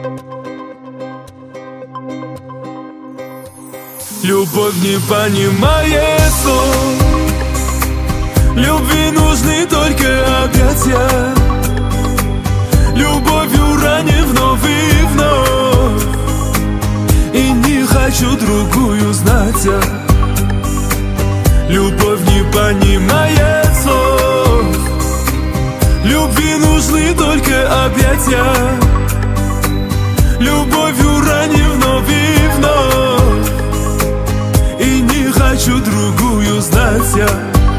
Любовь не понимает слов, любви нужны только объятия. Любовью ранен вновь и вновь, и не хочу другую знать я. Любовь не понимает слов, любви нужны только объятия. Любовью ранен вновь и вновь, и не хочу другую знать я.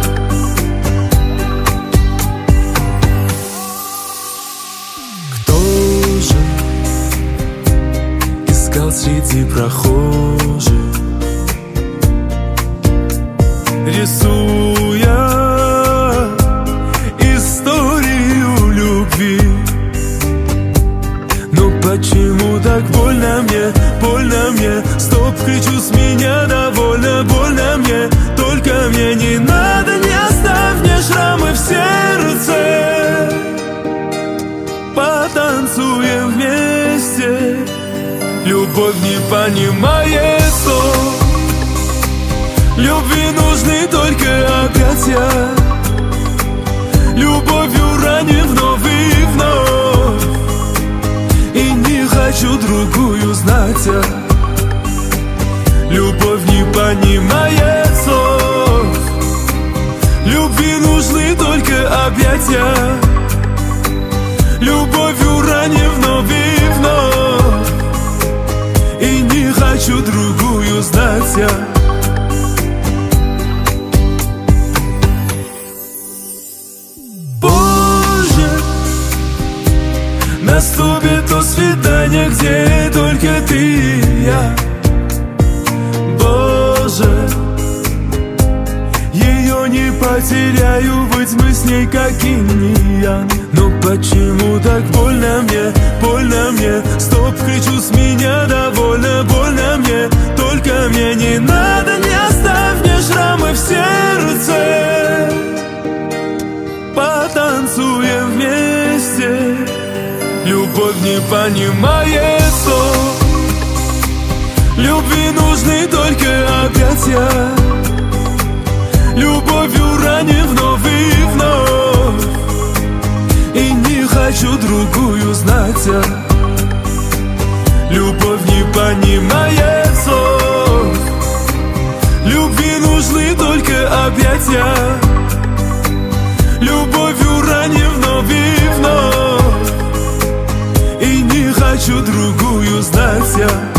Кто же искал среди прохожих, рисуя историю любви? Но почему так больно мне, больно мне? Стоп, кричу, с меня довольно, больно мне. Только мне не надо, не оставь мне шрамы в сердце. Потанцуем вместе. Любовь не понимает слов, любви нужны только объятия. Любовью ранен вновь и вновь, и не хочу другую знать я. Любовь не понимает слов, любви нужны только объятия. Любовью ранен вновь и вновь, и не хочу другую знать я. Наступит то свидание, где только ты и я. Боже, ее не потеряю, быть мы с ней как инь и ян. Но почему так больно мне, больно мне? Стоп, кричу, с меня довольно, больно мне. Только мне не надо, не оставь мне шрамы в сердце. Потанцуем вместе. Любовь не понимает слов, любви нужны только объятия. Любовью ранен вновь и вновь, и не хочу другую знать я. Любовь не понимает слов, любви нужны только объятия. Любовью ранен вновь и вновь, и не хочу другую знать я.